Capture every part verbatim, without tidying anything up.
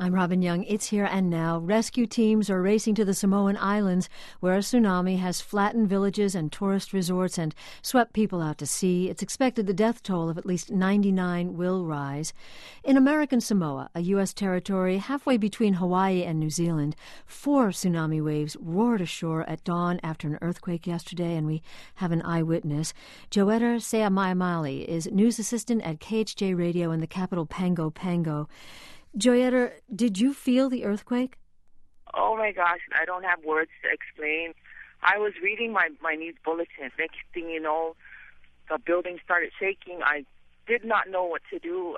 I'm Robin Young. It's Here and Now. Rescue teams are racing to the Samoan Islands, where a tsunami has flattened villages and tourist resorts and swept people out to sea. It's expected the death toll of at least ninety-nine will rise. In American Samoa, a U S territory halfway between Hawaii and New Zealand, four tsunami waves roared ashore at dawn after an earthquake yesterday, and we have an eyewitness. Joetta Seamaimali is news assistant at K H J Radio in the capital Pago Pago. Joetta, did you feel the earthquake? Oh, my gosh, I don't have words to explain. I was reading my, my news bulletin. Next thing you know, the building started shaking. I did not know what to do.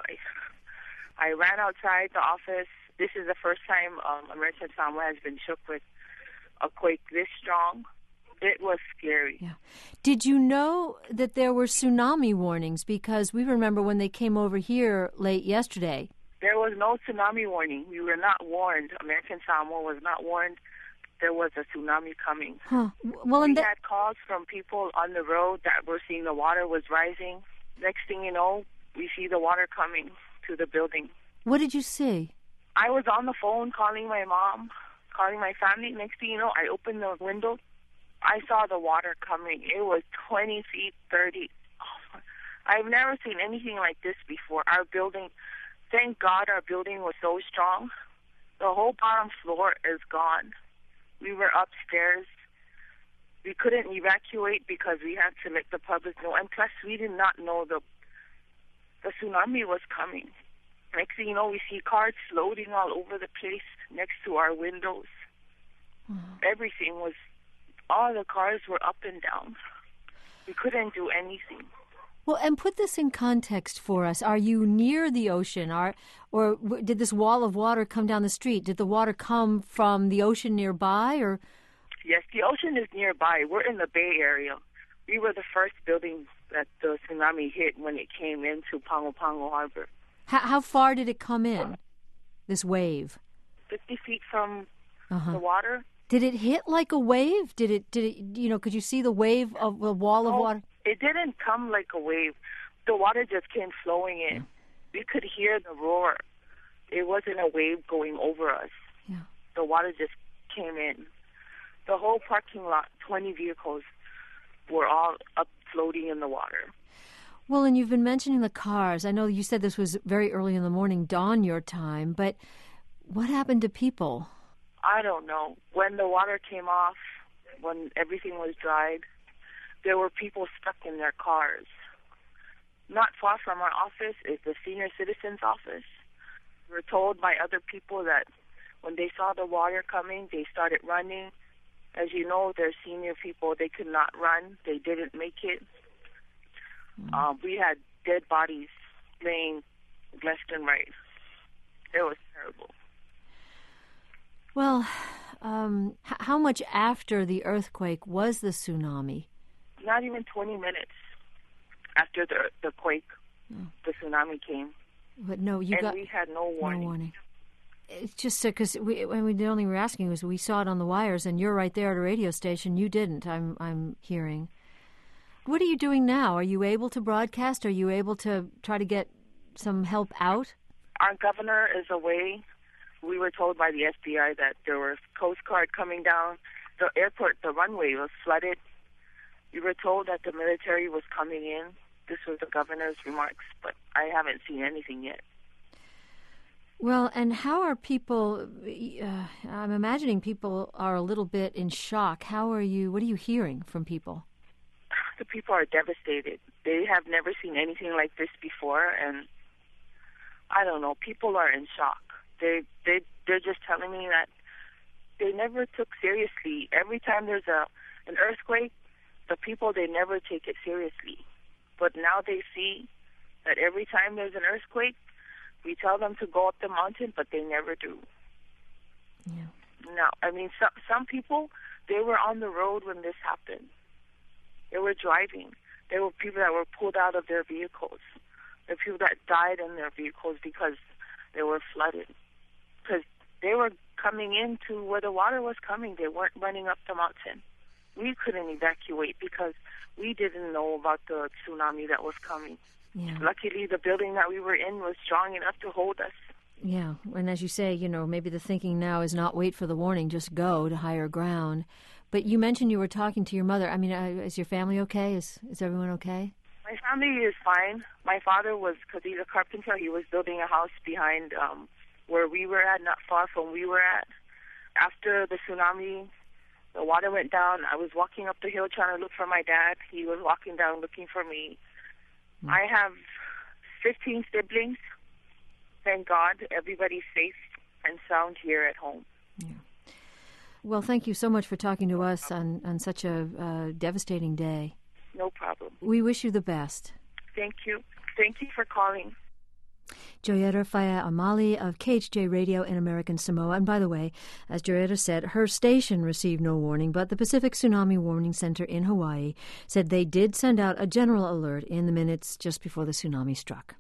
I, I ran outside the office. This is the first time um, American Samoa has been shook with a quake this strong. It was scary. Yeah. Did you know that there were tsunami warnings? Because we remember when they came over here late yesterday. There was no tsunami warning. We were not warned. American Samoa was not warned there was a tsunami coming. Huh. Well, we and th- had calls from people on the road that were seeing the water was rising. Next thing you know, we see the water coming to the building. What did you see? I was on the phone calling my mom, calling my family. Next thing you know, I opened the window. I saw the water coming. It was twenty feet, thirty. Oh, I've never seen anything like this before. Our building... Thank God our building was so strong. The whole bottom floor is gone. We were upstairs. We couldn't evacuate because we had to let the public know. And plus, we did not know the the tsunami was coming. Next thing you know, we see cars floating all over the place next to our windows. Mm-hmm. Everything was, all the cars were up and down. We couldn't do anything. Well, and put this in context for us. Are you near the ocean? Are, or did this wall of water come down the street? Did the water come from the ocean nearby? Or? Yes, the ocean is nearby. We're in the Bay Area. We were the first building that the tsunami hit when it came into Pago Pago Harbor. How, how far did it come in, this wave? fifty feet from uh-huh. the water. Did it hit like a wave? Did it, Did it, you know, could you see the wave of the wall of oh. water? It didn't come like a wave. The water just came flowing in. Yeah. We could hear the roar. It wasn't a wave going over us. Yeah. The water just came in. The whole parking lot, twenty vehicles, were all up floating in the water. Well, and you've been mentioning the cars. I know you said this was very early in the morning, dawn your time, but what happened to people? I don't know. When the water came off, when everything was dried, there were people stuck in their cars. Not far from our office is the senior citizens office. We were told by other people that when they saw the water coming, they started running. As you know, they're senior people. They could not run. They didn't make it. Mm-hmm. Um, we had dead bodies laying left and right. It was terrible. Well, um, h- how much after the earthquake was the tsunami? Not even twenty minutes after the the quake, oh. the tsunami came. But no, you and got we had no warning. No warning. It's just because we, when we the only were asking was we saw it on the wires, and you're right there at a radio station. You didn't. I'm I'm hearing. What are you doing now? Are you able to broadcast? Are you able to try to get some help out? Our governor is away. We were told by the F B I that there was Coast Guard coming down. The airport, the runway was flooded. We were told that the military was coming in. This was the governor's remarks, but I haven't seen anything yet. Well, and how are people, uh, I'm imagining people are a little bit in shock. How are you, what are you hearing from people? The people are devastated. They have never seen anything like this before, and I don't know, people are in shock. They, they, they're just telling me that they never took seriously. Every time there's a an earthquake, the people, they never take it seriously. But now they see that every time there's an earthquake, we tell them to go up the mountain, but they never do. Yeah. No, I mean, some, some people, they were on the road when this happened. They were driving. There were people that were pulled out of their vehicles. There were people that died in their vehicles because they were flooded. Because they were coming into where the water was coming. They weren't running up the mountain. We couldn't evacuate because we didn't know about the tsunami that was coming. Yeah. Luckily, the building that we were in was strong enough to hold us. Yeah, and as you say, you know, maybe the thinking now is not wait for the warning, just go to higher ground. But you mentioned you were talking to your mother. I mean, uh, is your family okay? Is is everyone okay? My family is fine. My father was, because he's a carpenter, he was building a house behind um, where we were at, not far from where we were at. After the tsunami, the water went down. I was walking up the hill trying to look for my dad. He was walking down looking for me. Mm. I have fifteen siblings. Thank God everybody's safe and sound here at home. Yeah. Well, thank you so much for talking to us on, on such a uh, devastating day. No problem. We wish you the best. Thank you. Thank you for calling. Joyetta Faya Amali of K H J Radio in American Samoa. And by the way, as Joyetta said, her station received no warning, but the Pacific Tsunami Warning Center in Hawaii said they did send out a general alert in the minutes just before the tsunami struck.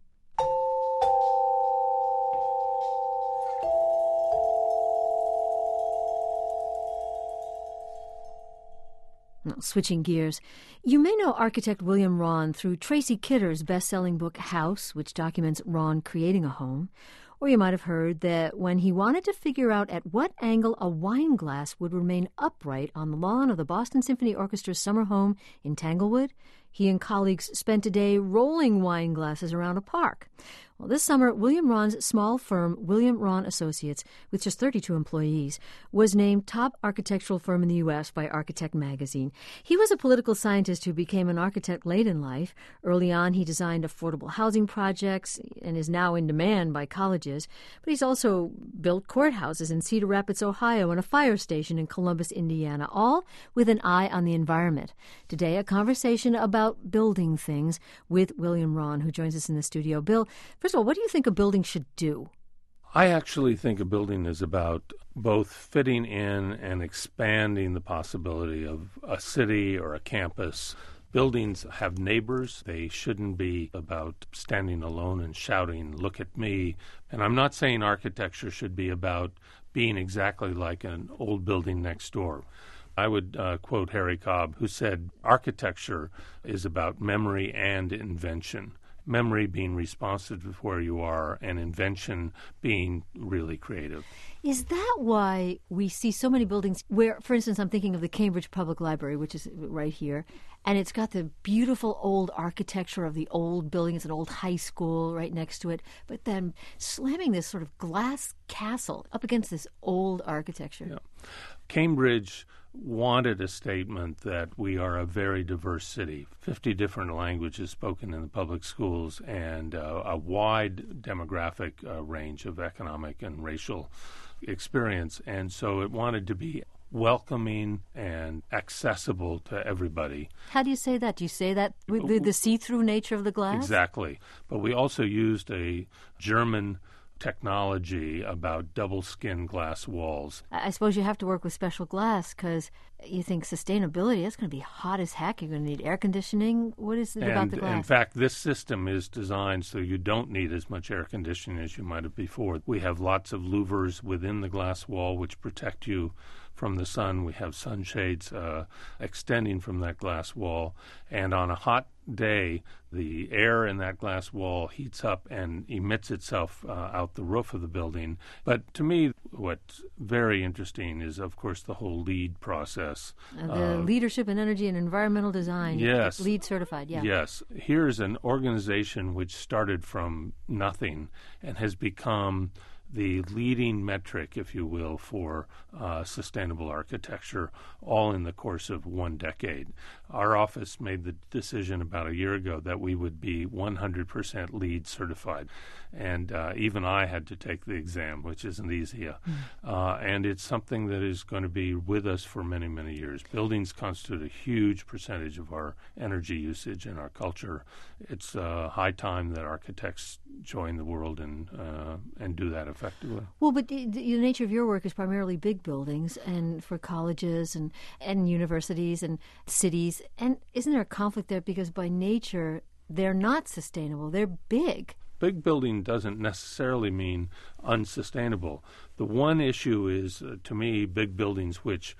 Now, switching gears, you may know architect William Rahn through Tracy Kidder's best-selling book House, which documents Rahn creating a home. Or you might have heard that when he wanted to figure out at what angle a wine glass would remain upright on the lawn of the Boston Symphony Orchestra's summer home in Tanglewood, he and colleagues spent a day rolling wine glasses around a park. Well, this summer, William Rahn's small firm, William Rahn Associates, with just thirty-two employees, was named top architectural firm in the U S by Architect magazine. He was a political scientist who became an architect late in life. Early on, he designed affordable housing projects and is now in demand by colleges. But he's also built courthouses in Cedar Rapids, Ohio, and a fire station in Columbus, Indiana, all with an eye on the environment. Today, a conversation about building things with William Rahn, who joins us in the studio. Bill, first of all, what do you think a building should do? I actually think a building is about both fitting in and expanding the possibility of a city or a campus. Buildings have neighbors. They shouldn't be about standing alone and shouting, "Look at me." And I'm not saying architecture should be about being exactly like an old building next door. I would uh, quote Harry Cobb, who said, architecture is about memory and invention. Memory being responsive to where you are, and invention being really creative. Is that why we see so many buildings where, for instance, I'm thinking of the Cambridge Public Library, which is right here, and it's got the beautiful old architecture of the old building. It's an old high school right next to it, but then slamming this sort of glass castle up against this old architecture. Yeah. Cambridge wanted a statement that we are a very diverse city, fifty different languages spoken in the public schools, and uh, a wide demographic uh, range of economic and racial experience. And so it wanted to be welcoming and accessible to everybody. How do you say that? Do you say that with the, the see-through nature of the glass? Exactly. But we also used a German technology about double-skin glass walls. I suppose you have to work with special glass because you think sustainability, that's going to be hot as heck. You're going to need air conditioning. What is it and about the glass? In fact, this system is designed so you don't need as much air conditioning as you might have before. We have lots of louvers within the glass wall which protect you from the sun. We have sunshades uh, extending from that glass wall. And on a hot day, the air in that glass wall heats up and emits itself uh, out the roof of the building. But to me, what's very interesting is, of course, the whole LEED process. Uh, the uh, Leadership in Energy and Environmental Design. Yes. LEED certified, yeah. Yes. Here's an organization which started from nothing and has become the leading metric, if you will, for uh, sustainable architecture, all in the course of one decade. Our office made the decision about a year ago that we would be one hundred percent LEED certified. And uh, even I had to take the exam, which isn't easy. Uh, mm. uh, and it's something that is going to be with us for many, many years. Buildings constitute a huge percentage of our energy usage and our culture. It's uh, high time that architects join the world and uh, and do that effectively. Well, but the, the nature of your work is primarily big buildings and for colleges and, and universities and cities. And isn't there a conflict there because by nature they're not sustainable? They're big. Big building doesn't necessarily mean unsustainable. The one issue is, uh, to me, big buildings which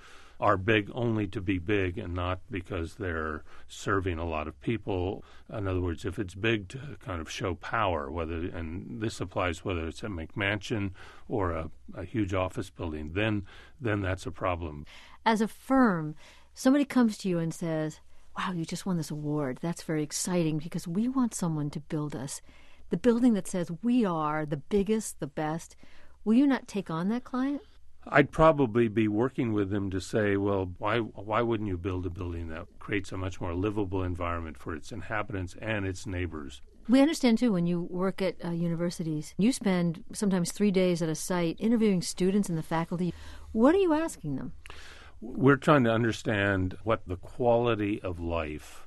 are big only to be big and not because they're serving a lot of people. In other words, if it's big to kind of show power, whether and this applies whether it's a McMansion or a, a huge office building, then then that's a problem. As a firm, somebody comes to you and says, wow, you just won this award. That's very exciting because we want someone to build us the building that says we are the biggest, the best. Will you not take on that client? I'd probably be working with them to say, well, why why wouldn't you build a building that creates a much more livable environment for its inhabitants and its neighbors? We understand, too, when you work at uh, universities, you spend sometimes three days at a site interviewing students and the faculty. What are you asking them? We're trying to understand what the quality of life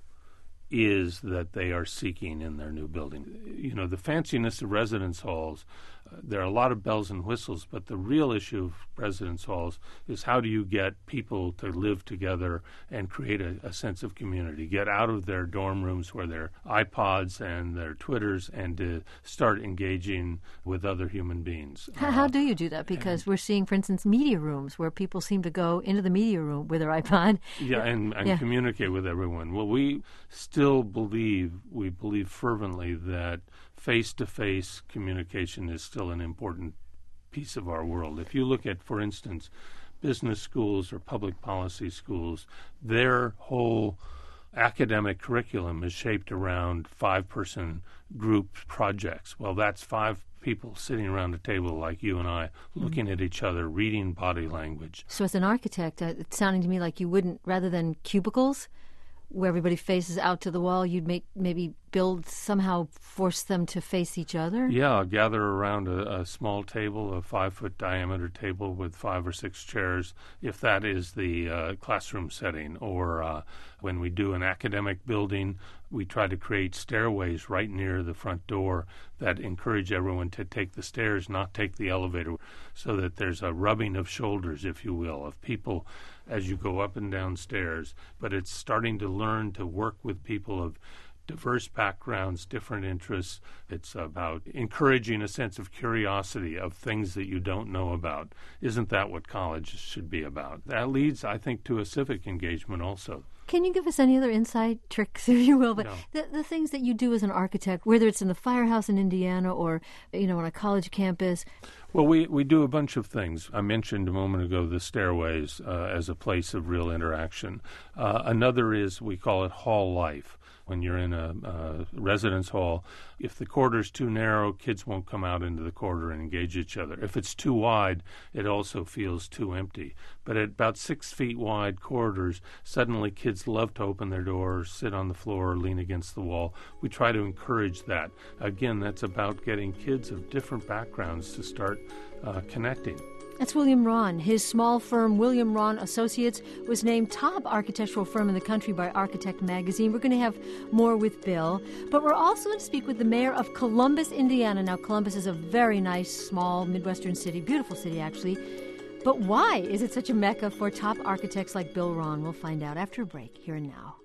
is that they are seeking in their new building. You know, the fanciness of residence halls, uh, there are a lot of bells and whistles, but the real issue of residence halls is how do you get people to live together and create a, a sense of community, get out of their dorm rooms where their iPods and their Twitters and to start engaging with other human beings. How, uh, how do you do that? Because we're seeing, for instance, media rooms where people seem to go into the media room with their iPod. Yeah, and, and yeah. communicate with everyone. Well, we still believe, we believe fervently that face-to-face communication is still an important piece of our world. If you look at, for instance, business schools or public policy schools, their whole academic curriculum is shaped around five-person group projects. Well, that's five people sitting around a table like you and I, looking mm-hmm. at each other, reading body language. So as an architect, uh, it's sounding to me like you wouldn't, rather than cubicles, where everybody faces out to the wall, you'd make maybe build, somehow force them to face each other? Yeah, gather around a, a small table, a five-foot diameter table with five or six chairs, if that is the uh, classroom setting. Or uh, when we do an academic building, we try to create stairways right near the front door that encourage everyone to take the stairs, not take the elevator, so that there's a rubbing of shoulders, if you will, of people as you go up and down stairs. But it's starting to learn to work with people of diverse backgrounds, different interests. It's about encouraging a sense of curiosity of things that you don't know about. Isn't that what college should be about? That leads, I think, to a civic engagement also. Can you give us any other inside tricks, if you will? But no. the, the things that you do as an architect, whether it's in the firehouse in Indiana or, you know, on a college campus. Well, we, we do a bunch of things. I mentioned a moment ago the stairways uh, as a place of real interaction. Uh, another is, we call it hall life. When you're in a, a residence hall, if the corridor's too narrow, kids won't come out into the corridor and engage each other. If it's too wide, it also feels too empty. But at about six feet wide corridors, suddenly kids love to open their doors, sit on the floor, or lean against the wall. We try to encourage that. Again, that's about getting kids of different backgrounds to start uh, connecting. That's William Rahn. His small firm, William Rahn Associates, was named top architectural firm in the country by Architect Magazine. We're going to have more with Bill, but we're also going to speak with the mayor of Columbus, Indiana. Now, Columbus is a very nice, small, Midwestern city, beautiful city, actually. But why is it such a mecca for top architects like Bill Rahn? We'll find out after a break, here and now.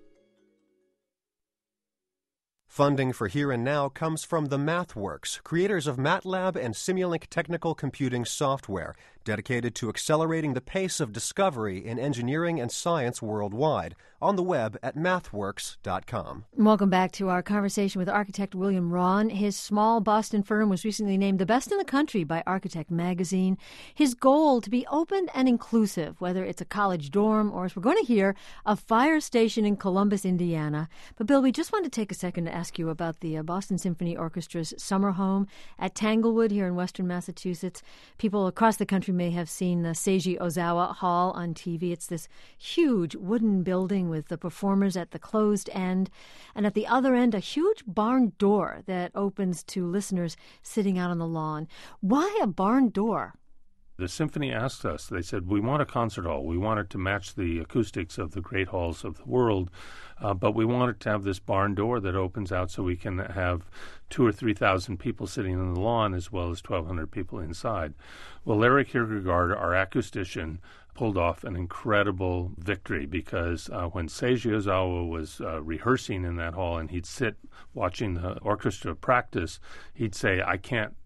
Funding for Here and Now comes from the MathWorks, creators of MATLAB and Simulink technical computing software, dedicated to accelerating the pace of discovery in engineering and science worldwide, on the web at mathworks dot com. Welcome back to our conversation with architect William Rahn. His small Boston firm was recently named the best in the country by Architect Magazine. His goal to be open and inclusive, whether it's a college dorm or, as we're going to hear, a fire station in Columbus, Indiana. But, Bill, we just wanted to take a second to ask you about the uh, Boston Symphony Orchestra's summer home at Tanglewood here in western Massachusetts. People across the country may have seen the Seiji Ozawa Hall on T V. It's this huge wooden building with the performers at the closed end, and at the other end, a huge barn door that opens to listeners sitting out on the lawn. Why a barn door? The symphony asked us, they said, we want a concert hall. We want it to match the acoustics of the great halls of the world, uh, but we want it to have this barn door that opens out so we can have two or three thousand people sitting on the lawn as well as twelve hundred people inside. Well, Eric Kierkegaard, our acoustician, pulled off an incredible victory because uh, when Seiji Ozawa was uh, rehearsing in that hall and he'd sit watching the orchestra practice, he'd say, I can't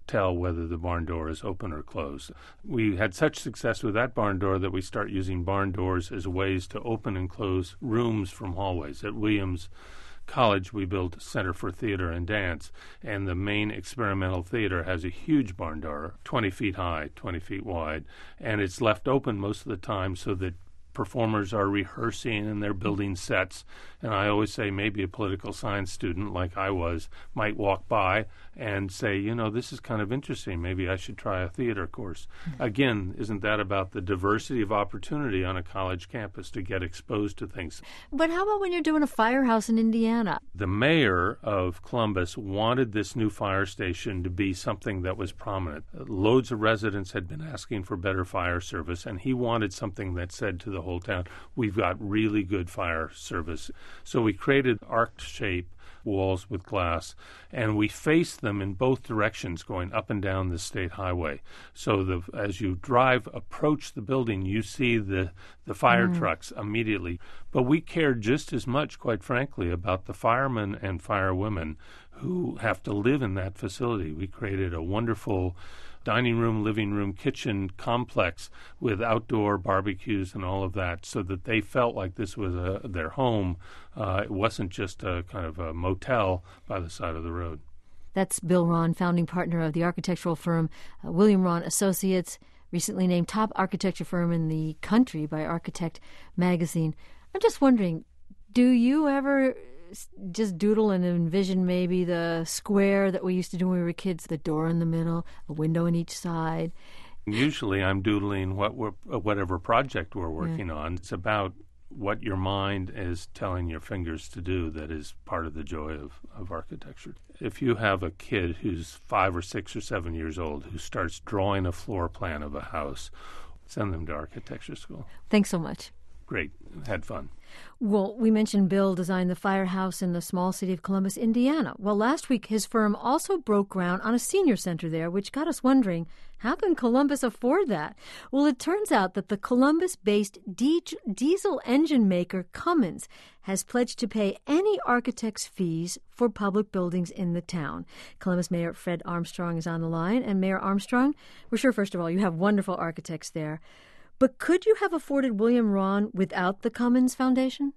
tell whether the barn door is open or closed. We had such success with that barn door that we start using barn doors as ways to open and close rooms from hallways. At Williams College, we built a Center for Theater and Dance, and the main experimental theater has a huge barn door, twenty feet high, twenty feet wide, and it's left open most of the time so that performers are rehearsing and they're building sets. And I always say maybe a political science student like I was might walk by and say, you know, this is kind of interesting. Maybe I should try a theater course. Mm-hmm. Again, isn't that about the diversity of opportunity on a college campus to get exposed to things? But how about when you're doing a firehouse in Indiana? The mayor of Columbus wanted this new fire station to be something that was prominent. Loads of residents had been asking for better fire service, and he wanted something that said to the whole town, we've got really good fire service. So we created arc shape walls with glass, and we faced them in both directions going up and down the state highway. So the, as you drive, approach the building, you see the, the fire mm. trucks immediately. But we cared just as much, quite frankly, about the firemen and firewomen who have to live in that facility. We created a wonderful dining room, living room, kitchen complex with outdoor barbecues and all of that so that they felt like this was a, their home. Uh, it wasn't just a kind of a motel by the side of the road. That's Bill Rahn, founding partner of the architectural firm uh, William Rahn Associates, recently named top architecture firm in the country by Architect Magazine. I'm just wondering, do you ever just doodle and envision maybe the square that we used to do when we were kids, the door in the middle, a window on each side? Usually I'm doodling what we're, whatever project we're working yeah. on. It's about what your mind is telling your fingers to do that is part of the joy of, of architecture. If you have a kid who's five or six or seven years old who starts drawing a floor plan of a house, send them to architecture school. Thanks so much. Great. Had fun. Well, we mentioned Bill designed the firehouse in the small city of Columbus, Indiana. Well, last week his firm also broke ground on a senior center there, which got us wondering, how can Columbus afford that? Well, it turns out that the Columbus-based di- diesel engine maker Cummins has pledged to pay any architect's fees for public buildings in the town. Columbus Mayor Fred Armstrong is on the line. And Mayor Armstrong, we're sure, first of all, you have wonderful architects there. But could you have afforded William Rahn without the Cummins Foundation?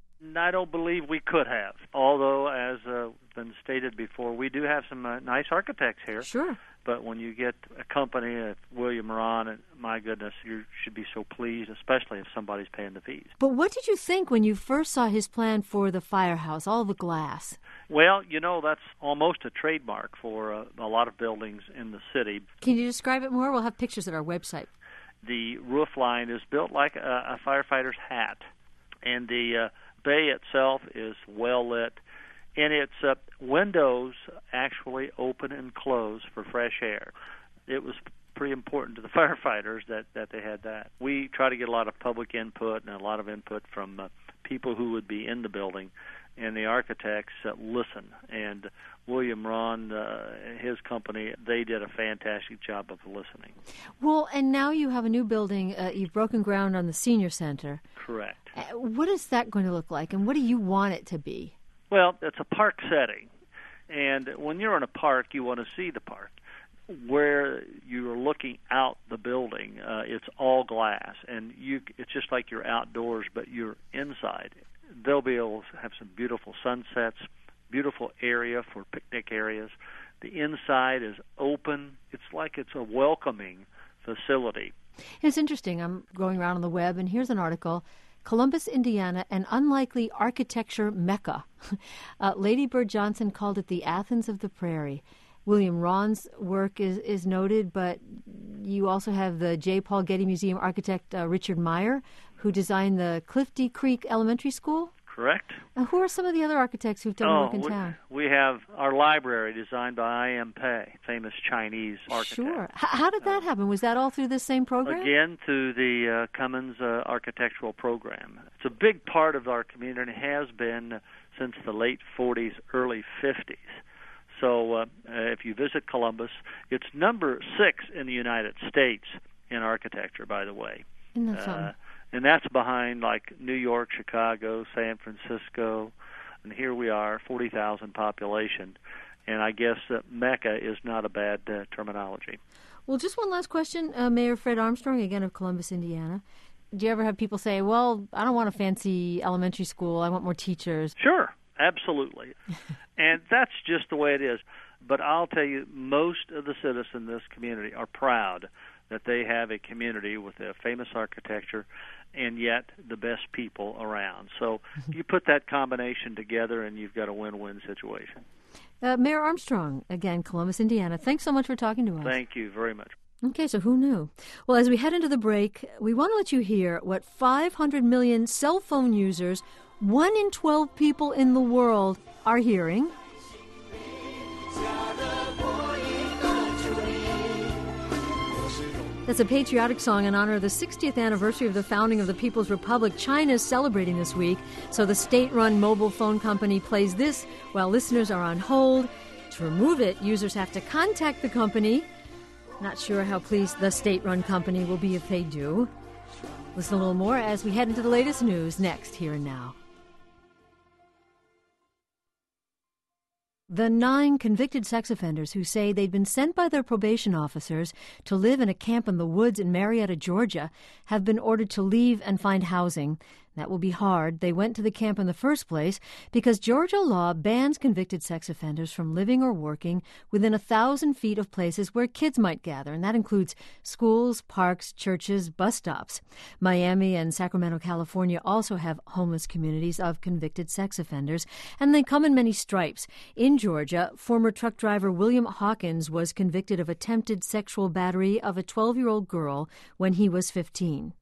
I don't believe we could have, although, as uh, been stated before, we do have some uh, nice architects here. Sure. But when you get a company, uh, William Rahn, and my goodness, you should be so pleased, especially if somebody's paying the fees. But what did you think when you first saw his plan for the firehouse, all the glass? Well, you know, that's almost a trademark for uh, a lot of buildings in the city. Can you describe it more? We'll have pictures at our website. The roof line is built like a, a firefighter's hat, and the uh, bay itself is well lit, and its uh, windows actually open and close for fresh air. It was pretty important to the firefighters that, that they had that. We try to get a lot of public input and a lot of input from uh, people who would be in the building, and the architects uh, listen. And William Rahn, uh, his company, they did a fantastic job of listening. Well, and now you have a new building. Uh, you've broken ground on the senior center. Correct. Uh, what is that going to look like, and what do you want it to be? Well, it's a park setting, and when you're in a park, you want to see the park. Where you're looking out the building, uh, it's all glass, and you it's just like you're outdoors, but you're inside. They'll be able to have some beautiful sunsets, beautiful area for picnic areas. The inside is open. It's like it's a welcoming facility. It's interesting. I'm going around on the web, and here's an article, Columbus, Indiana, an unlikely architecture mecca. uh, Lady Bird Johnson called it the Athens of the Prairie. William Rahn's work is, is noted, but you also have the J. Paul Getty Museum architect uh, Richard Meyer, who designed the Clifty Creek Elementary School. Correct. Uh, who are some of the other architects who've done oh, work in we, town? We have our library designed by I M Pei, famous Chinese architect. Sure. H- how did that uh, happen? Was that all through this same program? Again, through the uh, Cummins uh, architectural program. It's a big part of our community, has been since the late forties, early fifties. So uh, if you visit Columbus, it's number six in the United States in architecture, by the way. Isn't that something? Uh, and that's behind like New York, Chicago, San Francisco, and here we are, forty thousand population. and I guess uh, Mecca is not a bad uh, terminology. Well, just one last question. Uh, Mayor Fred Armstrong, again of Columbus, Indiana. Do you ever have people say, well, I don't want a fancy elementary school, I want more teachers? Sure, absolutely. And that's just the way it is. But I'll tell you, most of the citizens in this community are proud that they have a community with a famous architecture and yet the best people around. So you put that combination together and you've got a win-win situation. Uh, Mayor Armstrong, again, Columbus, Indiana, thanks so much for talking to us. Thank you very much. Okay, so who knew? Well, as we head into the break, we want to let you hear what five hundred million cell phone users, one in twelve people in the world, are hearing. That's a patriotic song in honor of the sixtieth anniversary of the founding of the People's Republic. China is celebrating this week, so the state-run mobile phone company plays this while listeners are on hold. To remove it, users have to contact the company. Not sure how pleased the state-run company will be if they do. Listen a little more as we head into the latest news next, Here and Now. The nine convicted sex offenders who say they'd been sent by their probation officers to live in a camp in the woods in Marietta, Georgia, have been ordered to leave and find housing. That will be hard. They went to the camp in the first place because Georgia law bans convicted sex offenders from living or working within a thousand feet of places where kids might gather, and that includes schools, parks, churches, bus stops. Miami and Sacramento, California also have homeless communities of convicted sex offenders, and they come in many stripes. In Georgia, former truck driver William Hawkins was convicted of attempted sexual battery of a twelve-year-old girl when he was fifteen.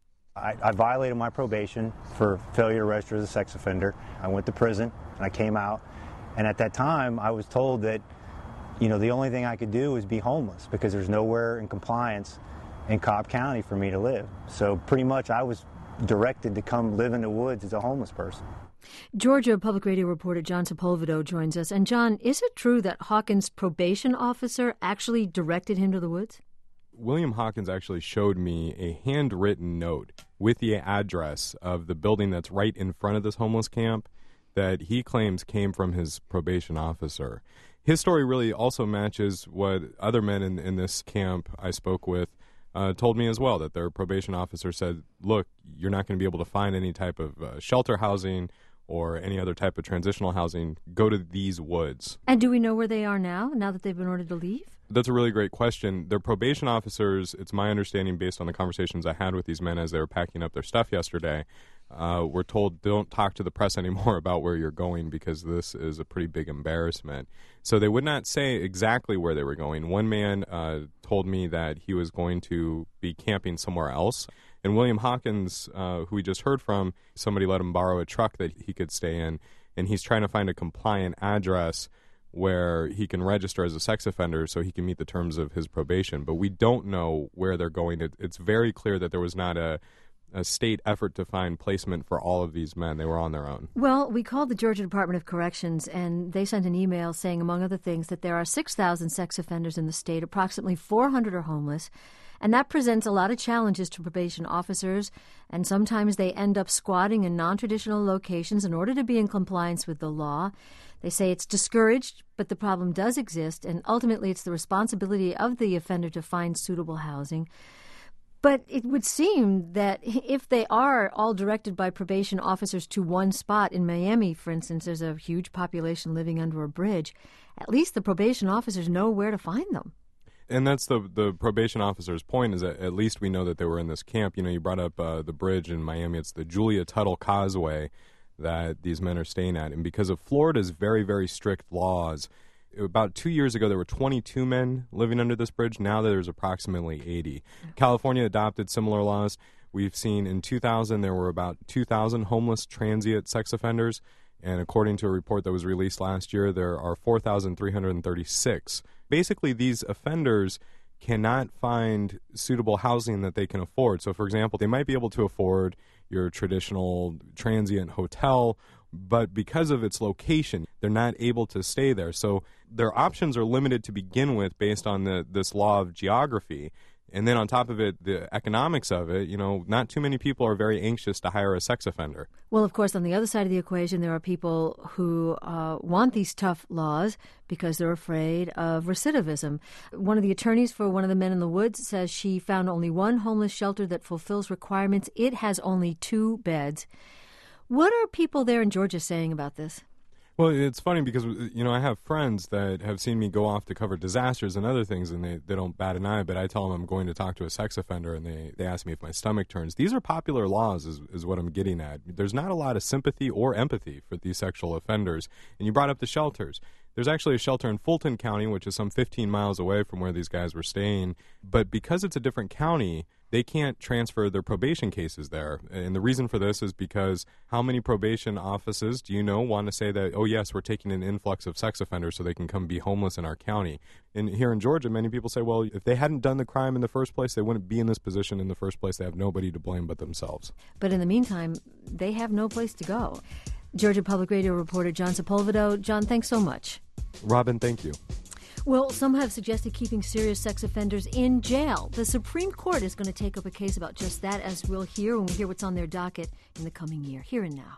I, I violated my probation for failure to register as a sex offender. I went to prison, and I came out. And at that time, I was told that, you know, the only thing I could do was be homeless because there's nowhere in compliance in Cobb County for me to live. So pretty much I was directed to come live in the woods as a homeless person. Georgia Public Radio reporter John Sepulvedo joins us. And John, is it true that Hawkins' probation officer actually directed him to the woods? William Hawkins actually showed me a handwritten note with the address of the building that's right in front of this homeless camp that he claims came from his probation officer. His story really also matches what other men in, in this camp I spoke with uh, told me as well, that their probation officer said, look, you're not going to be able to find any type of uh, shelter housing or any other type of transitional housing. Go to these woods. And do we know where they are now, now that they've been ordered to leave? That's a really great question. Their probation officers, it's my understanding based on the conversations I had with these men as they were packing up their stuff yesterday, uh, were told don't talk to the press anymore about where you're going because this is a pretty big embarrassment. So they would not say exactly where they were going. One man uh, told me that he was going to be camping somewhere else. And William Hawkins, uh, who we just heard from, somebody let him borrow a truck that he could stay in, and he's trying to find a compliant address where he can register as a sex offender so he can meet the terms of his probation. But we don't know where they're going. It, it's very clear that there was not a, a state effort to find placement for all of these men. They were on their own. Well, we called the Georgia Department of Corrections, and they sent an email saying, among other things, that there are six thousand sex offenders in the state. Approximately four hundred are homeless. And that presents a lot of challenges to probation officers, and sometimes they end up squatting in non-traditional locations in order to be in compliance with the law. They say it's discouraged, but the problem does exist, and ultimately it's the responsibility of the offender to find suitable housing. But it would seem that if they are all directed by probation officers to one spot, in Miami, for instance, there's a huge population living under a bridge, at least the probation officers know where to find them. And that's the the probation officer's point, is that at least we know that they were in this camp. You know, you brought up uh, the bridge in Miami. It's the Julia Tuttle Causeway that these men are staying at. And because of Florida's very, very strict laws, about two years ago there were twenty-two men living under this bridge. Now there's approximately eighty. California adopted similar laws. We've seen in two thousand there were about two thousand homeless transient sex offenders. And according to a report that was released last year, there are four thousand three hundred thirty-six. Basically, these offenders cannot find suitable housing that they can afford. So, for example, they might be able to afford your traditional transient hotel, but because of its location, they're not able to stay there. So their options are limited to begin with based on the, this law of geography. And then on top of it, the economics of it, you know, not too many people are very anxious to hire a sex offender. Well, of course, on the other side of the equation, there are people who uh, want these tough laws because they're afraid of recidivism. One of the attorneys for one of the men in the woods says she found only one homeless shelter that fulfills requirements. It has only two beds. What are people there in Georgia saying about this? Well, it's funny because, you know, I have friends that have seen me go off to cover disasters and other things, and they, they don't bat an eye, but I tell them I'm going to talk to a sex offender, and they, they ask me if my stomach turns. These are popular laws is, is what I'm getting at. There's not a lot of sympathy or empathy for these sexual offenders. And you brought up the shelters. There's actually a shelter in Fulton County, which is some fifteen miles away from where these guys were staying. But because it's a different county, they can't transfer their probation cases there. And the reason for this is because how many probation offices do you know want to say that, oh, yes, we're taking an influx of sex offenders so they can come be homeless in our county? And here in Georgia, many people say, well, if they hadn't done the crime in the first place, they wouldn't be in this position in the first place. They have nobody to blame but themselves. But in the meantime, they have no place to go. Georgia Public Radio reporter John Sepulvedo. John, thanks so much. Robin, thank you. Well, some have suggested keeping serious sex offenders in jail. The Supreme Court is going to take up a case about just that, as we'll hear when we hear what's on their docket in the coming year. Here and now.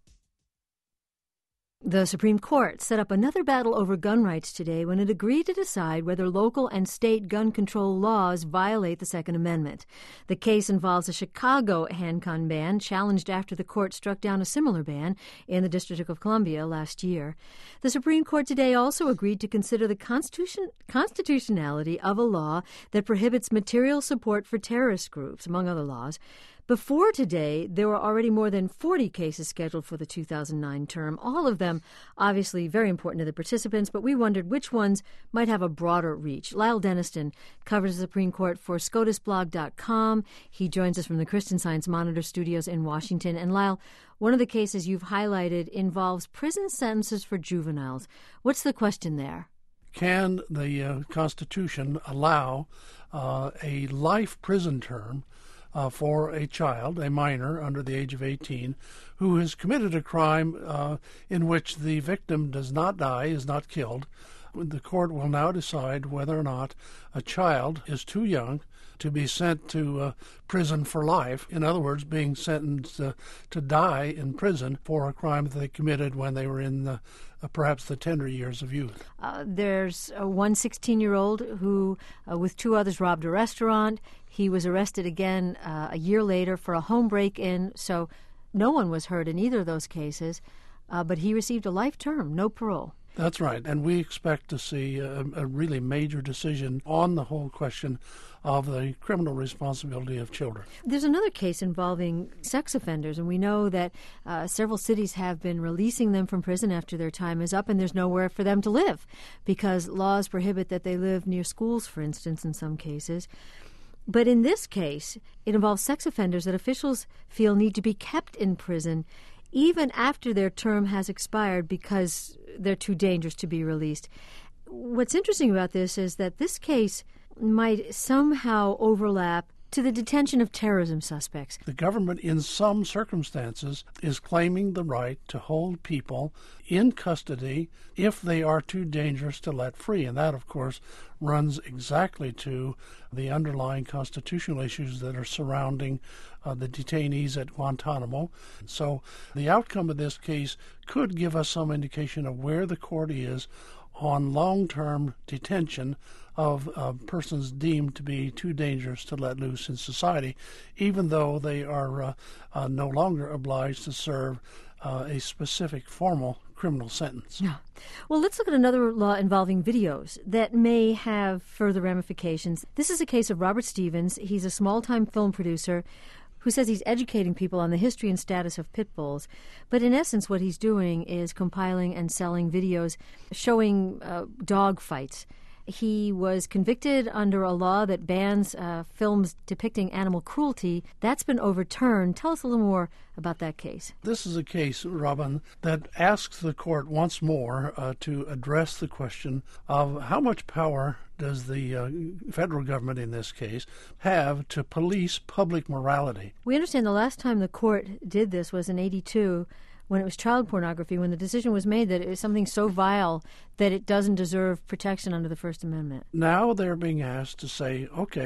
The Supreme Court set up another battle over gun rights today when it agreed to decide whether local and state gun control laws violate the Second Amendment. The case involves a Chicago handgun ban challenged after the court struck down a similar ban in the District of Columbia last year. The Supreme Court today also agreed to consider the constitution, constitutionality of a law that prohibits material support for terrorist groups, among other laws. Before today, there were already more than forty cases scheduled for the two thousand nine term, all of them obviously very important to the participants, but we wondered which ones might have a broader reach. Lyle Denniston covers the Supreme Court for scotus blog dot com. He joins us from the Christian Science Monitor studios in Washington. And Lyle, one of the cases you've highlighted involves prison sentences for juveniles. What's the question there? Can the uh, Constitution allow uh, a life prison term Uh, for a child, a minor under the age of eighteen, who has committed a crime uh, in which the victim does not die, is not killed? The court will now decide whether or not a child is too young to be sent to uh, prison for life. In other words, being sentenced uh, to die in prison for a crime that they committed when they were in the, uh, perhaps the tender years of youth. Uh, there's uh, one sixteen-year-old who, uh, with two others, robbed a restaurant. He was arrested again uh, a year later for a home break-in, so no one was hurt in either of those cases, uh, but he received a life term, no parole. That's right, and we expect to see a, a really major decision on the whole question of the criminal responsibility of children. There's another case involving sex offenders, and we know that uh, several cities have been releasing them from prison after their time is up, and there's nowhere for them to live because laws prohibit that they live near schools, for instance, in some cases. But in this case, it involves sex offenders that officials feel need to be kept in prison even after their term has expired because they're too dangerous to be released. What's interesting about this is that this case might somehow overlap to the detention of terrorism suspects. The government, in some circumstances, is claiming the right to hold people in custody if they are too dangerous to let free. And that, of course, runs exactly to the underlying constitutional issues that are surrounding uh, the detainees at Guantanamo. So the outcome of this case could give us some indication of where the court is on long-term detention of uh, persons deemed to be too dangerous to let loose in society, even though they are uh, uh, no longer obliged to serve uh, a specific formal criminal sentence. Yeah. Well, let's look at another law involving videos that may have further ramifications. This is a case of Robert Stevens. He's a small-time film producer who says he's educating people on the history and status of pit bulls. But in essence, what he's doing is compiling and selling videos showing uh, dog fights. He was convicted under a law that bans uh, films depicting animal cruelty. That's been overturned. Tell us a little more about that case. This is a case, Robin, that asks the court once more uh, to address the question of how much power does the uh, federal government, in this case, have to police public morality. We understand the last time the court did this was in eighty-two, when it was child pornography, when the decision was made that it was something so vile that it doesn't deserve protection under the First Amendment. Now they're being asked to say, okay,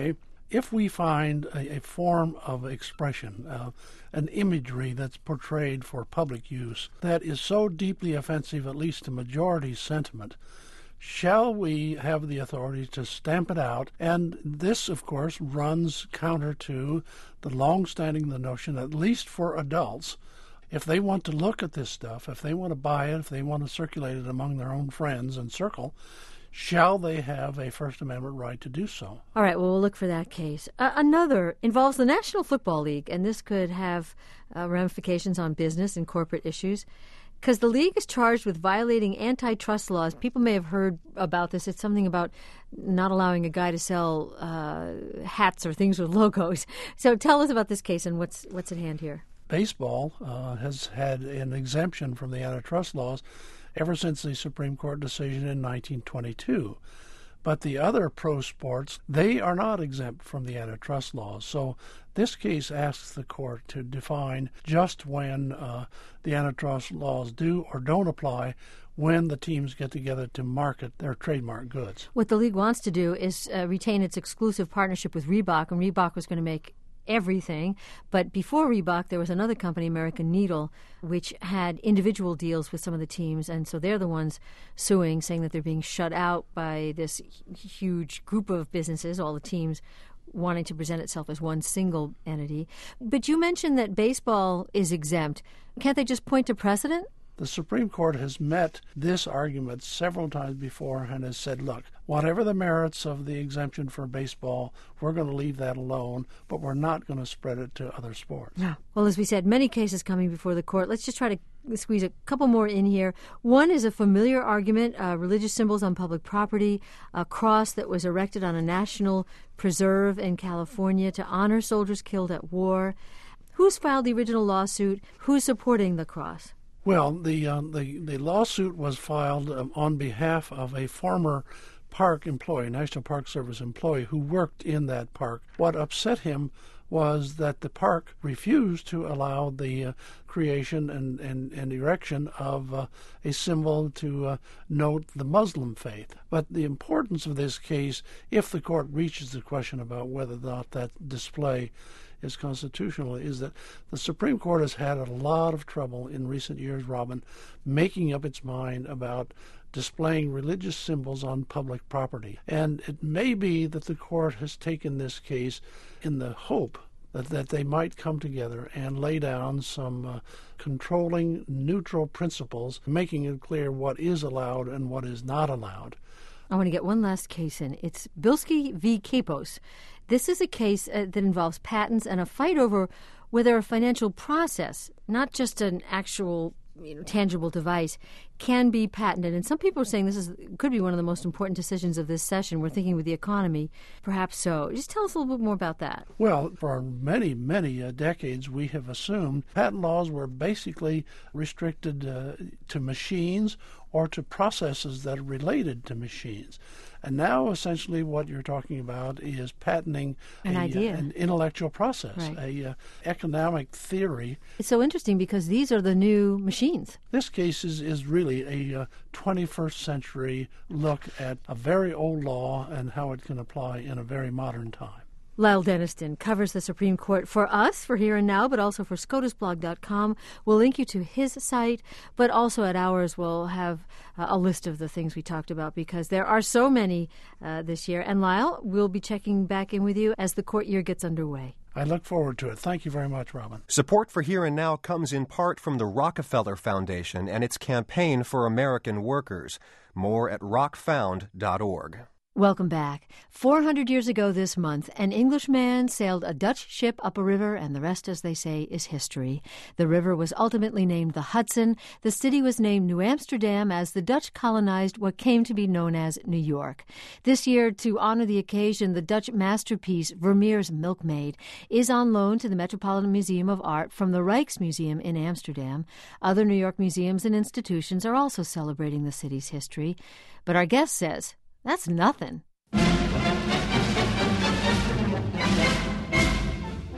if we find a, a form of expression, uh, an imagery that's portrayed for public use that is so deeply offensive, at least to majority sentiment, shall we have the authority to stamp it out? And this, of course, runs counter to the long-standing the notion, at least for adults, if they want to look at this stuff, if they want to buy it, if they want to circulate it among their own friends and circle, shall they have a First Amendment right to do so? All right, well, we'll look for that case. Uh, another involves the National Football League, and this could have uh, ramifications on business and corporate issues, because the league is charged with violating antitrust laws. People may have heard about this. It's something about not allowing a guy to sell uh, hats or things with logos. So tell us about this case and what's what's at hand here. Baseball uh, has had an exemption from the antitrust laws ever since the Supreme Court decision in nineteen twenty-two. But the other pro sports, they are not exempt from the antitrust laws. So this case asks the court to define just when uh, the antitrust laws do or don't apply when the teams get together to market their trademark goods. What the league wants to do is uh, retain its exclusive partnership with Reebok, and Reebok was going to make everything. But before Reebok, there was another company, American Needle, which had individual deals with some of the teams, and so they're the ones suing, saying that they're being shut out by this huge group of businesses, all the teams wanting to present itself as one single entity. But you mentioned that baseball is exempt. Can't they just point to precedent? The Supreme Court has met this argument several times before and has said, look, whatever the merits of the exemption for baseball, we're going to leave that alone, but we're not going to spread it to other sports. Yeah. Well, as we said, many cases coming before the court. Let's just try to squeeze a couple more in here. One is a familiar argument, uh, religious symbols on public property, a cross that was erected on a national preserve in California to honor soldiers killed at war. Who's filed the original lawsuit? Who's supporting the cross? Well, the, uh, the the lawsuit was filed um, on behalf of a former park employee, National Park Service employee, who worked in that park. What upset him was that the park refused to allow the uh, creation and, and, and erection of uh, a symbol to uh, note the Muslim faith. But the importance of this case, if the court reaches the question about whether or not that display is constitutional, is that the Supreme Court has had a lot of trouble in recent years, Robin, making up its mind about displaying religious symbols on public property. And it may be that the court has taken this case in the hope that, that they might come together and lay down some uh, controlling, neutral principles, making it clear what is allowed and what is not allowed. I want to get one last case in. It's Bilski v. Capos. This is a case uh, that involves patents and a fight over whether a financial process, not just an actual you know, tangible device, can be patented. And some people are saying this is could be one of the most important decisions of this session. We're thinking with the economy, perhaps so. Just tell us a little bit more about that. Well, for many, many uh, decades, we have assumed patent laws were basically restricted uh, to machines or to processes that are related to machines. And now, essentially, what you're talking about is patenting an a, idea, uh, an intellectual process, right. a uh, economic theory. It's so interesting because these are the new machines. This case is, is really a uh, twenty-first century look at a very old law and how it can apply in a very modern time. Lyle Denniston covers the Supreme Court for us, for Here and Now, but also for scotus blog dot com. We'll link you to his site, but also at ours we'll have uh, a list of the things we talked about because there are so many uh, this year. And Lyle, we'll be checking back in with you as the court year gets underway. I look forward to it. Thank you very much, Robin. Support for Here and Now comes in part from the Rockefeller Foundation and its campaign for American workers. More at rock found dot org. Welcome back. Four hundred years ago this month, an Englishman sailed a Dutch ship up a river, and the rest, as they say, is history. The river was ultimately named the Hudson. The city was named New Amsterdam as the Dutch colonized what came to be known as New York. This year, to honor the occasion, the Dutch masterpiece Vermeer's Milkmaid is on loan to the Metropolitan Museum of Art from the Rijksmuseum in Amsterdam. Other New York museums and institutions are also celebrating the city's history. But our guest says, that's nothing.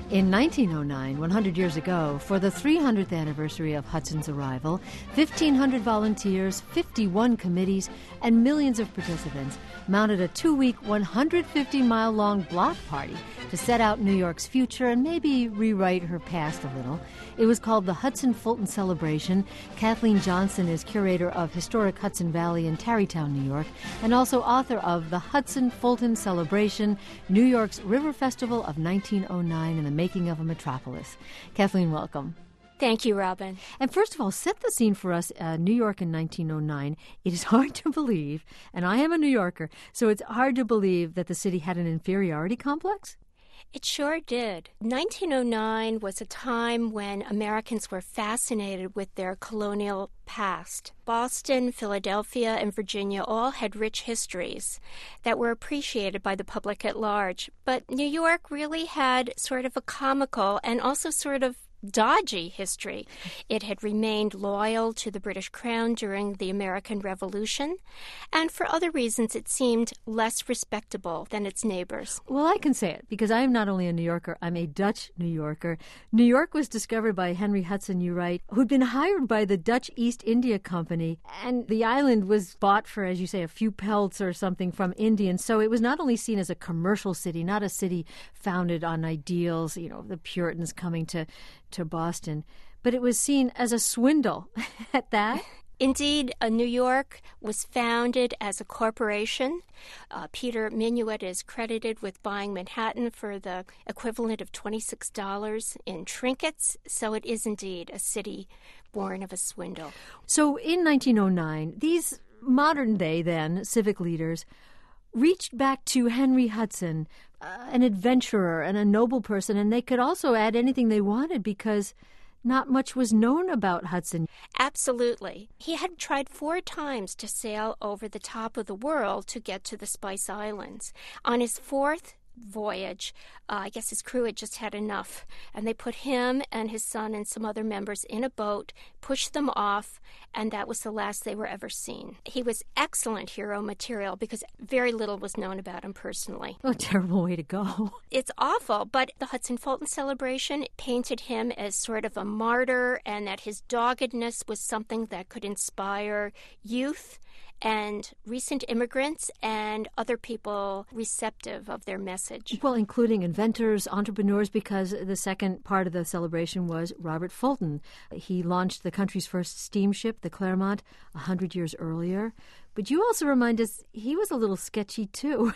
In nineteen oh nine, one hundred years ago, for the three hundredth anniversary of Hudson's arrival, fifteen hundred volunteers, fifty-one committees, and millions of participants mounted a two-week, one hundred fifty mile long block party to set out New York's future and maybe rewrite her past a little. It was called the Hudson-Fulton Celebration. Kathleen Johnson is curator of Historic Hudson Valley in Tarrytown, New York, and also author of The Hudson-Fulton Celebration, New York's River Festival of nineteen oh nine and the Making of a Metropolis. Kathleen, welcome. Thank you, Robin. And first of all, set the scene for us, uh, New York in nineteen oh nine. It is hard to believe, and I am a New Yorker, so it's hard to believe that the city had an inferiority complex? It sure did. nineteen oh nine was a time when Americans were fascinated with their colonial past. Boston, Philadelphia, and Virginia all had rich histories that were appreciated by the public at large. But New York really had sort of a comical and also sort of dodgy history. It had remained loyal to the British Crown during the American Revolution, and for other reasons it seemed less respectable than its neighbors. Well, I can say it, because I am not only a New Yorker, I'm a Dutch New Yorker. New York was discovered by Henry Hudson, you write, who'd been hired by the Dutch East India Company, and the island was bought for, as you say, a few pelts or something from Indians. So it was not only seen as a commercial city, not a city founded on ideals, you know, the Puritans coming to to Boston, but it was seen as a swindle at that. Indeed, uh, New York was founded as a corporation. Uh, Peter Minuit is credited with buying Manhattan for the equivalent of twenty-six dollars in trinkets, so it is indeed a city born of a swindle. So in nineteen oh nine, these modern-day, then, civic leaders reached back to Henry Hudson, uh, an adventurer and a noble person, and they could also add anything they wanted because not much was known about Hudson. Absolutely. He had tried four times to sail over the top of the world to get to the Spice Islands. On his fourth voyage, uh, I guess his crew had just had enough, and they put him and his son and some other members in a boat, pushed them off, and that was the last they were ever seen. He was excellent hero material because very little was known about him personally. Oh, terrible way to go. It's awful, but the Hudson-Fulton Celebration painted him as sort of a martyr, and that his doggedness was something that could inspire youth and recent immigrants and other people receptive of their message. Well, including inventors, entrepreneurs, because the second part of the celebration was Robert Fulton. He launched the country's first steamship, the Clermont, a hundred years earlier. But you also remind us he was a little sketchy, too.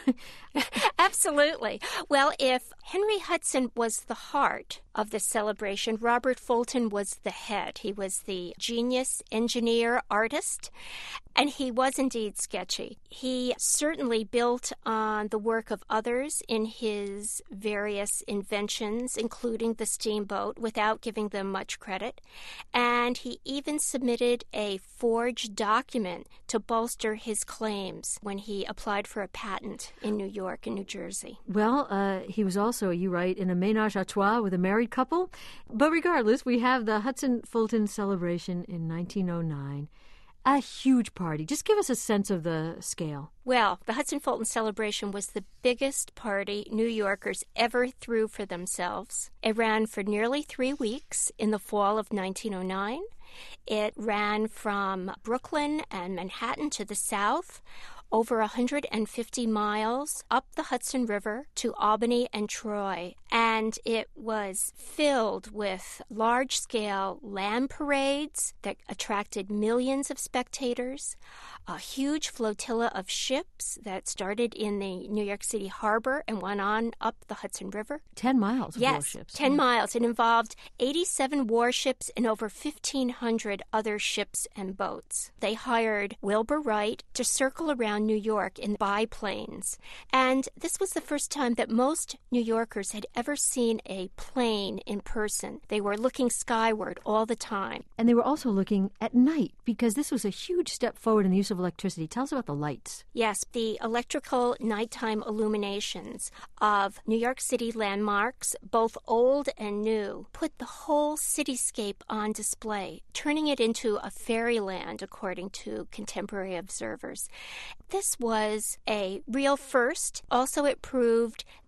Absolutely. Well, if Henry Hudson was the heart of the celebration, Robert Fulton was the head. He was the genius, engineer, artist, and he was indeed sketchy. He certainly built on the work of others in his various inventions, including the steamboat, without giving them much credit. And he even submitted a forged document to bolster his claims when he applied for a patent in New York and New Jersey. Well, uh, he was also, you write, in a ménage à trois with a married couple. But regardless, we have the Hudson-Fulton Celebration in nineteen oh nine. A huge party. Just give us a sense of the scale. Well, the Hudson-Fulton Celebration was the biggest party New Yorkers ever threw for themselves. It ran for nearly three weeks in the fall of nineteen oh nine. It ran from Brooklyn and Manhattan to the south, over one hundred fifty miles up the Hudson River to Albany and Troy. And it was filled with large-scale land parades that attracted millions of spectators, a huge flotilla of ships that started in the New York City harbor and went on up the Hudson River. Ten miles of yes, warships. ten miles. It involved eighty-seven warships and over fifteen hundred other ships and boats. They hired Wilbur Wright to circle around New York in biplanes. And this was the first time that most New Yorkers had ever seen a plane in person. They were looking skyward all the time. And they were also looking at night, because this was a huge step forward in the use of electricity. Tell us about the lights. Yes, the electrical nighttime illuminations of New York City landmarks, both old and new, put the whole cityscape on display, turning it into a fairyland, according to contemporary observers. This was a real first. Also, it proved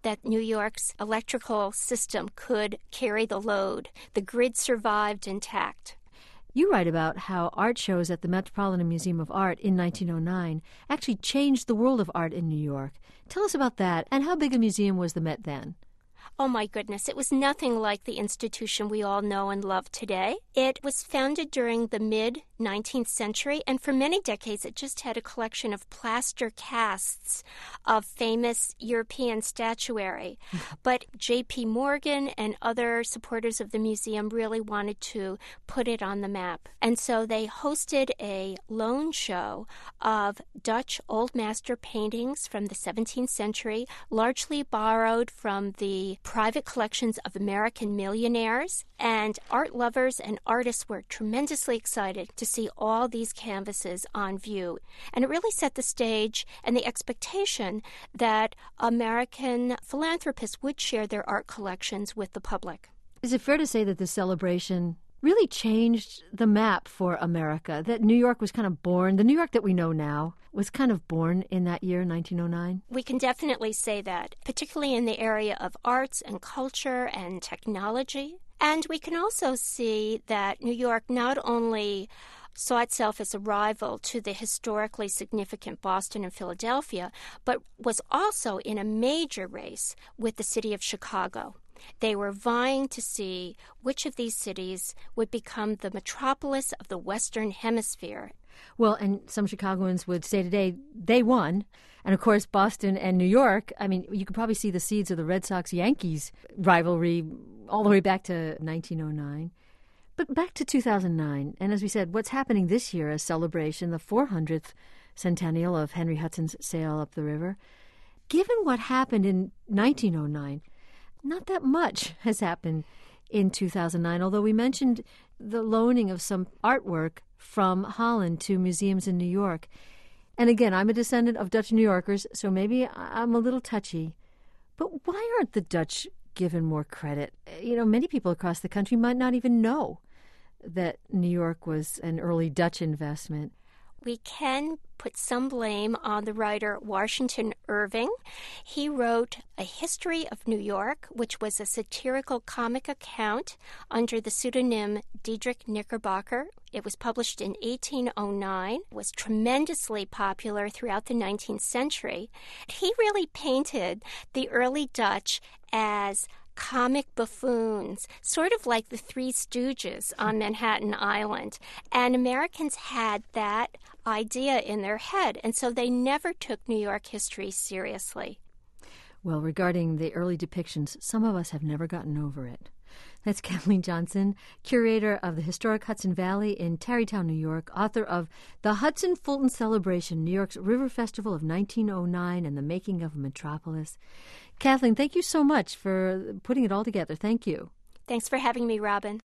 that New York's electrical system could carry the load. The grid survived intact. You write about how art shows at the Metropolitan Museum of Art in nineteen oh nine actually changed the world of art in New York. Tell us about that, and how big a museum was the Met then? Oh, my goodness. It was nothing like the institution we all know and love today. It was founded during the mid-nineteenth century, and for many decades it just had a collection of plaster casts of famous European statuary. But J P. Morgan and other supporters of the museum really wanted to put it on the map. And so they hosted a loan show of Dutch Old Master paintings from the seventeenth century, largely borrowed from the private collections of American millionaires, and art lovers and artists were tremendously excited to see all these canvases on view. And it really set the stage and the expectation that American philanthropists would share their art collections with the public. Is it fair to say that this celebration really changed the map for America, that New York was kind of born, the New York that we know now was kind of born in that year, nineteen oh nine? We can definitely say that, particularly in the area of arts and culture and technology. And we can also see that New York not only saw itself as a rival to the historically significant Boston and Philadelphia, but was also in a major race with the city of Chicago. They were vying to see which of these cities would become the metropolis of the Western Hemisphere. Well, and some Chicagoans would say today they won. And, of course, Boston and New York, I mean, you could probably see the seeds of the Red Sox-Yankees rivalry all the way back to nineteen oh nine. But back to two thousand nine, and as we said, what's happening this year as celebration, the four hundredth centennial of Henry Hudson's sail up the river. Given what happened in nineteen oh nine, not that much has happened in two thousand nine, although we mentioned the loaning of some artwork from Holland to museums in New York. And again, I'm a descendant of Dutch New Yorkers, so maybe I'm a little touchy. But why aren't the Dutch given more credit? You know, many people across the country might not even know that New York was an early Dutch investment. We can put some blame on the writer Washington Irving. He wrote A History of New York, which was a satirical comic account under the pseudonym Diedrich Knickerbocker. It was published in eighteen oh nine, was tremendously popular throughout the nineteenth century. He really painted the early Dutch as comic buffoons, sort of like the Three Stooges on Manhattan Island. And Americans had that idea in their head, and so they never took New York history seriously. Well, regarding the early depictions, some of us have never gotten over it. That's Kathleen Johnson, curator of the historic Hudson Valley in Tarrytown, New York, author of The Hudson Fulton Celebration, New York's River Festival of nineteen oh nine and the Making of a Metropolis. Kathleen, thank you so much for putting it all together. Thank you. Thanks for having me, Robin.